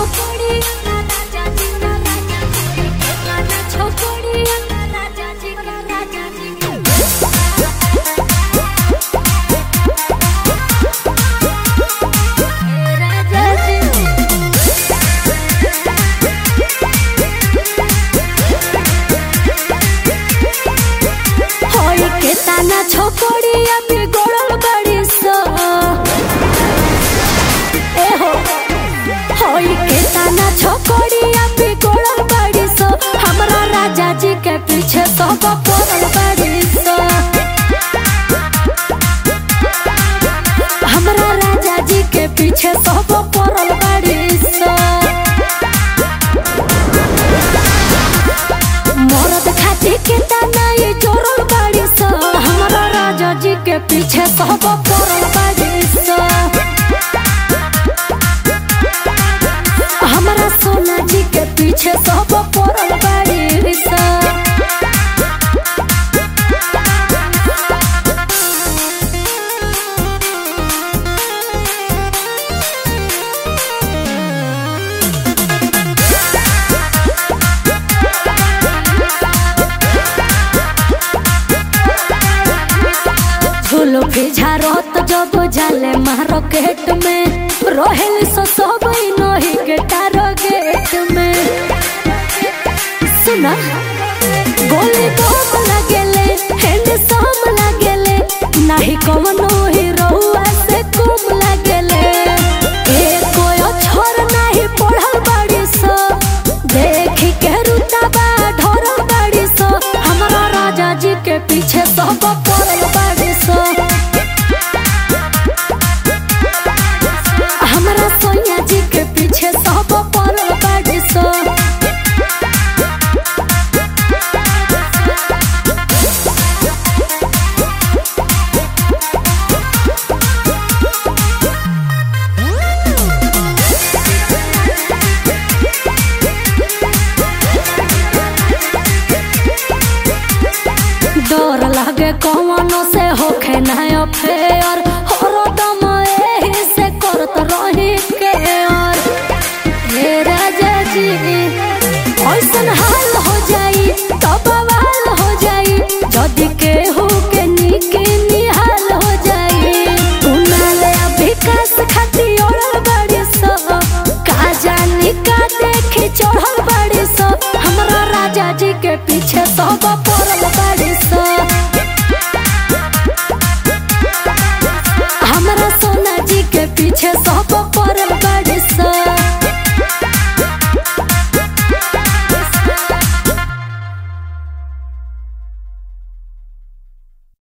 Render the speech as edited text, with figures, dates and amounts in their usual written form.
छोकरिया बिगड़ल बड़ी सा ए हो होई के ताना छोकरिया बिगड़ल बड़ी सा हमरा राजा जी के पीछे सब पड़ल बड़ी सा हमरा राजा जी के पीछे सब पड़ल बड़ी सा मरद खातिर के ताना ये जोड़ल बड़ी सा हमरा राजा जी के पीछे सब पड़ल बड़ी सा हमरा सोना जी के पीछे सब पड़ल बड़ी सा झारत जब जाले मार्केट में रोहेल सो सब नही के टारगेट में सुना गोली बम लगेले हैंडसम लगेले नाही कवनो हीरोआ से कम लगेले कोई छोर नहीं पढ़ल बड़ी सो देखी के रुतबा ढोरल बड़ी सो हमरा राजा जी के पीछे सब पड़ल बड़ी सो हमरा सोनिया जी के पीछे सब पड़ल बड़ी सो डर लागे कौनो से होखे ना अफेयर